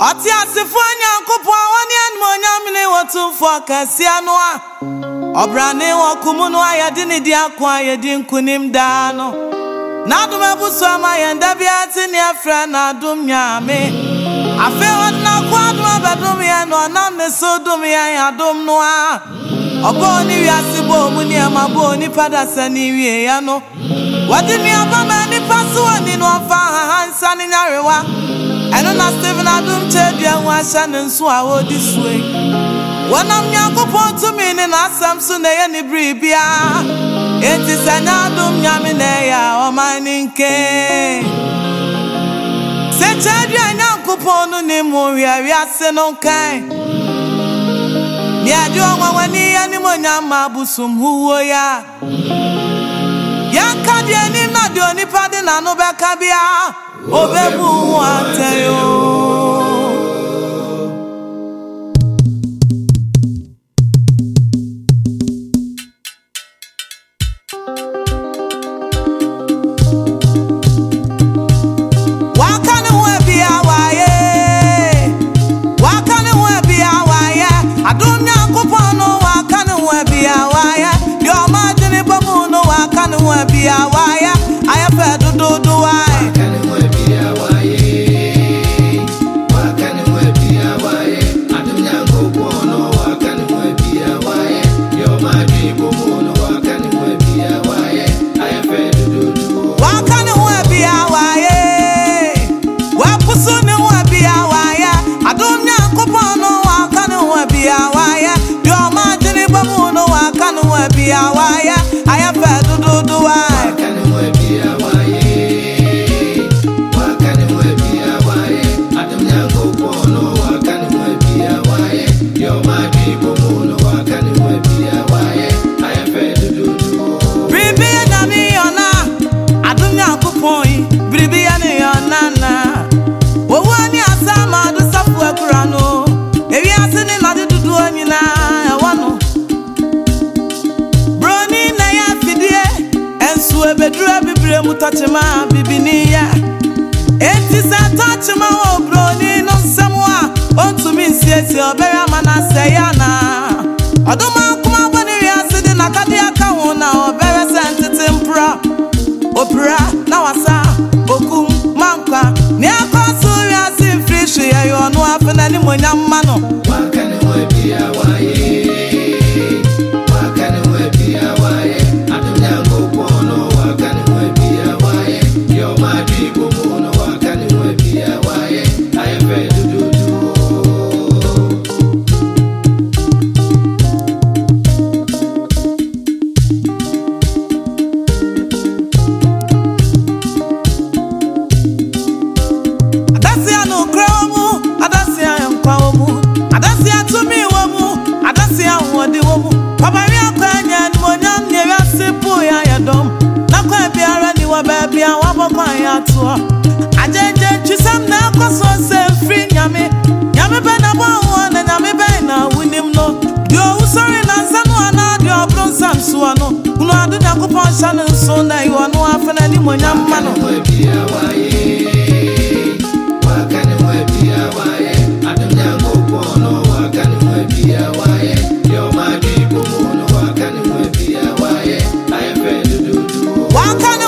Oti asifo Nyankopon woni anmonyamne wotumfo kasia no a obrane wokumu no ayede ne di akwa ayede nkunim da no nadum abuso ama yenda biati ne afra nadum nyame afe wonna kwa dum abadum ye no na ne sodum ye adum no a oboni wiasebo mu ne amabo ni padasa ni wie ya no wadi mi abama ni paso ani no afa hansa ni nyarewa eno na Stephen adum chedua washa ne nso a wodi suwe wonam Nyankopon tumi ne na asam ne ye ni bribia enti sanya adum nyame ne ya o maninke se chedua Nyankopon ni mu wiase no kan ni ajo wawani ya ni monyama busum huwo ya yanka de ni na de oni pade na no beka bia obebu ateyo touchma bibinia enti sa touchma obroni no semwa ontumi nsiesi obere mana seyana odoma kuma boni wiase de nakade aka ho na obere sentete mpra opra na wasa okum mankwa ne akoso wiase mfrishi ye no afena ni monyamma no wakane we bia waye wakane we bia waye adunya gopono wakane we bia waye yo madi gopono wakane we bia waye ayefe dudu adasia no kromu adasia yankwamu adasia tumi womu adasia wode womu babari akwanya ni monyam ne wiase ya yadom na kwa biara ni wa babia wabokwa ya to ajeje twisam na akoso se free nyame nyame be na bo na nyame be na wunim no dio usori na nsanu ana dio bronsam so ano kuno adu Nyankopon sha no so na iwo no afana ni monyam ma no wakane we bia waye adu Nyankopon no wakane we bia waye yo madi bomo no wakane we bia waye ayefe dudu wakane